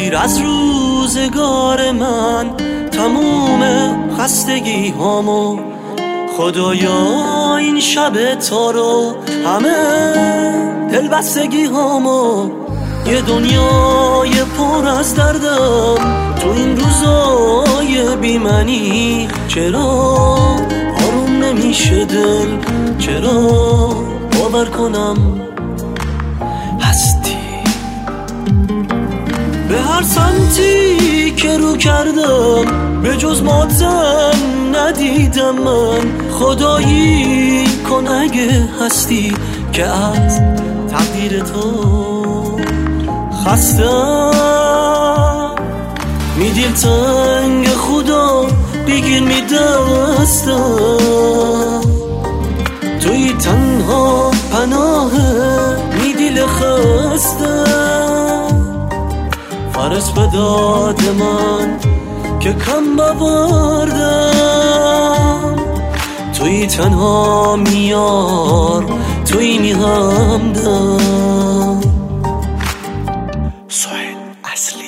بگیر از روزگار من تموم خستگی هامو. خدایا این شب تا رو همه دلبستگی هامو. یه دنیای پر از دردم تو این روزای بیمنی. چرا آروم نمیشه دل؟ چرا باور کنم هستی؟ به هر سمتی که رو کردم به جز ماتم ندیدم من. خدایی کن اگه هستی که از تقدیر تو خستم. می دل تنگ خدا بگیر می دستم. توی تنها پناهه می دل خستم. فرس به داد من که کم ببردم. توی تنها میار توی می همدم. سوهیل اصلی.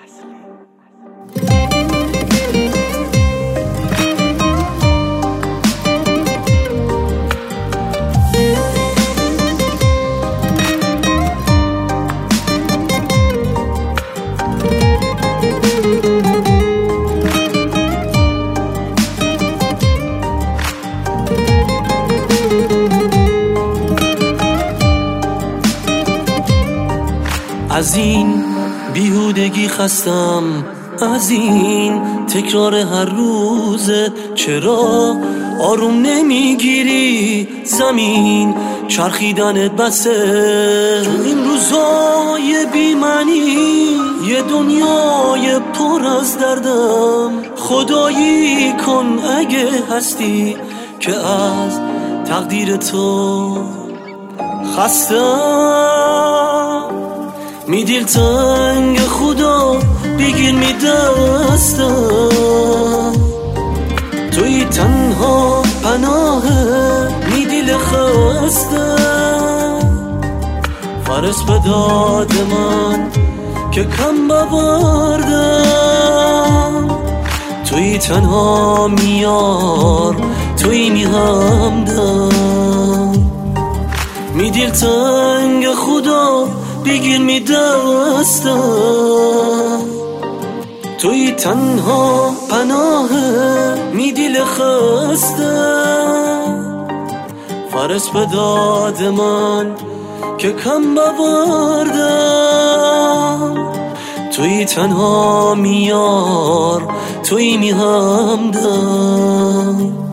از این بیهودگی خستم، از این تکرار هر روزه. چرا آروم نمیگیری زمین؟ چرخیدنت بسه تو این روزای بیمنی. یه دنیای پر از دردم. خدایی کن اگه هستی که از تقدیر تو خستم. می دل تنگ خدا بگیر می دستم. توی تنها پناهه می دل خستم. فرس به داد من که کم ببردم. توی تنها میار توی می همدم. می دل تنگ خدا بگیر می دستم. توی تنها پناهه می دل خستم. فرس به داد من که کم ببردم. توی تنها میار توی می همدم.